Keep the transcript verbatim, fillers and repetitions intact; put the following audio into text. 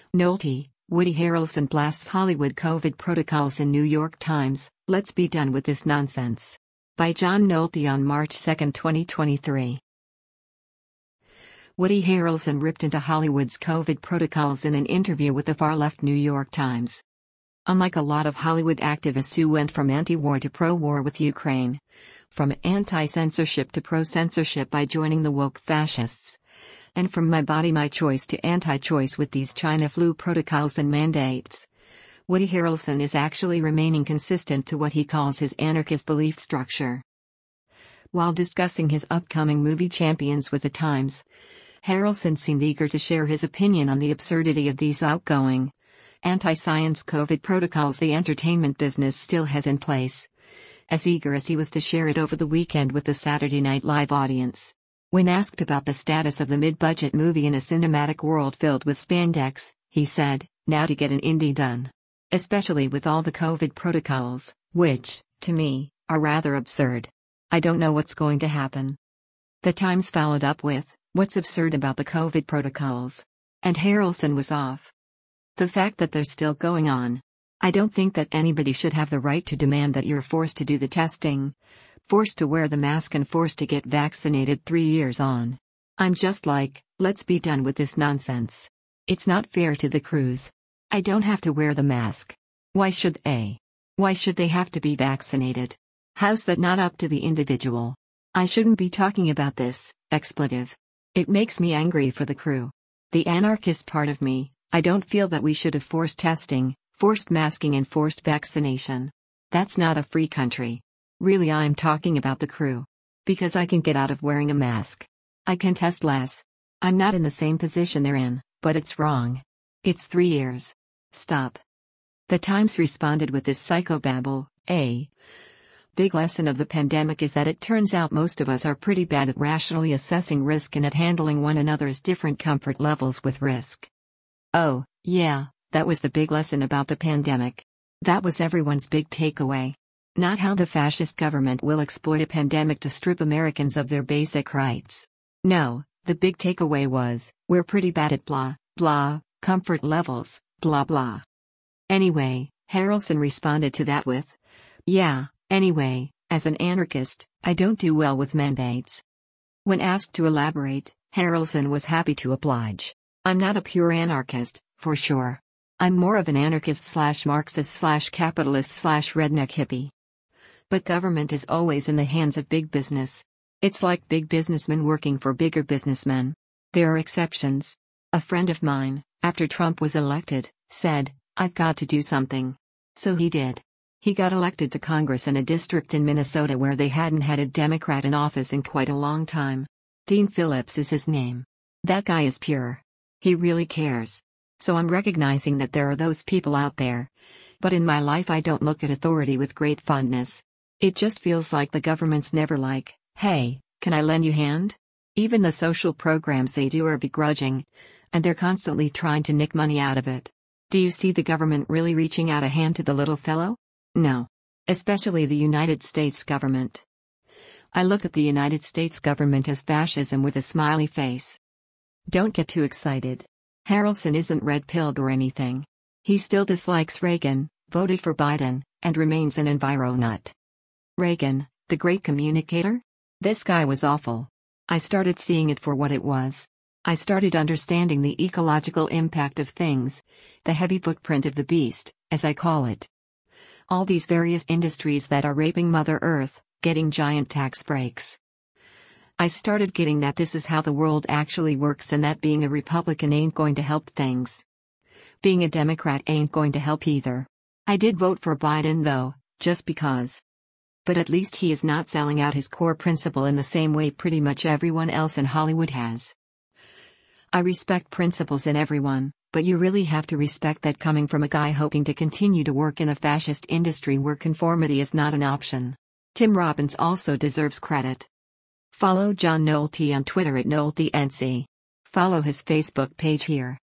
Nolte, Woody Harrelson blasts Hollywood COVID protocols in New York Times, let's be done with this nonsense. By John Nolte on March second, twenty twenty-three. Woody Harrelson ripped into Hollywood's COVID protocols in an interview with the far-left New York Times. Unlike a lot of Hollywood activists who went from anti-war to pro-war with Ukraine, from anti-censorship to pro-censorship by joining the woke fascists, and from my body my choice to anti-choice with these China flu protocols and mandates, Woody Harrelson is actually remaining consistent to what he calls his anarchist belief structure. While discussing his upcoming movie Champions with the Times, Harrelson seemed eager to share his opinion on the absurdity of these outgoing, anti-science COVID protocols the entertainment business still has in place, as eager as he was to share it over the weekend with the Saturday Night Live audience. When asked about the status of the mid-budget movie in a cinematic world filled with spandex, he said, "Now to get an indie done. Especially with all the COVID protocols, which, to me, are rather absurd. I don't know what's going to happen." The Times followed up with, "What's absurd about the COVID protocols?" And Harrelson was off. "The fact that they're still going on. I don't think that anybody should have the right to demand that you're forced to do the testing, forced to wear the mask and forced to get vaccinated three years on. I'm just like, let's be done with this nonsense. It's not fair to the crews. I don't have to wear the mask. Why should they? Why should they have to be vaccinated? How's that not up to the individual? I shouldn't be talking about this." Expletive. "It makes me angry for the crew. The anarchist part of me, I don't feel that we should have forced testing, forced masking and forced vaccination. That's not a free country. Really, I'm talking about the crew. Because I can get out of wearing a mask. I can test less. I'm not in the same position they're in, but it's wrong. It's three years. Stop." The Times responded with this psychobabble. A big lesson of the pandemic is that it turns out most of us are pretty bad at rationally assessing risk and at handling one another's different comfort levels with risk. Oh, yeah, that was the big lesson about the pandemic. That was everyone's big takeaway. Not how the fascist government will exploit a pandemic to strip Americans of their basic rights. No, the big takeaway was, we're pretty bad at blah, blah, comfort levels, blah blah. Anyway, Harrelson responded to that with, "Yeah, anyway, as an anarchist, I don't do well with mandates." When asked to elaborate, Harrelson was happy to oblige. "I'm not a pure anarchist, for sure. I'm more of an anarchist slash Marxist slash capitalist slash redneck hippie. But government is always in the hands of big business. It's like big businessmen working for bigger businessmen. There are exceptions. A friend of mine, after Trump was elected, said, 'I've got to do something.' So he did. He got elected to Congress in a district in Minnesota where they hadn't had a Democrat in office in quite a long time. Dean Phillips is his name. That guy is pure. He really cares. So I'm recognizing that there are those people out there. But in my life I don't look at authority with great fondness. It just feels like the government's never like, 'Hey, can I lend you a hand?' Even the social programs they do are begrudging. And they're constantly trying to nick money out of it. Do you see the government really reaching out a hand to the little fellow? No. Especially the United States government. I look at the United States government as fascism with a smiley face. Don't get too excited. Harrelson isn't red-pilled or anything. He still dislikes Reagan, voted for Biden, and remains an enviro nut. Reagan, the great communicator? This guy was awful. I started seeing it for what it was. I started understanding the ecological impact of things, the heavy footprint of the beast, as I call it. All these various industries that are raping Mother Earth, getting giant tax breaks. I started getting that this is how the world actually works and that being a Republican ain't going to help things. Being a Democrat ain't going to help either. I did vote for Biden though, just because. But at least he is not selling out his core principle in the same way pretty much everyone else in Hollywood has. I respect principles in everyone, but you really have to respect that coming from a guy hoping to continue to work in a fascist industry where conformity is not an option. Tim Robbins also deserves credit. Follow John Nolte on Twitter at NolteNC. Follow his Facebook page here.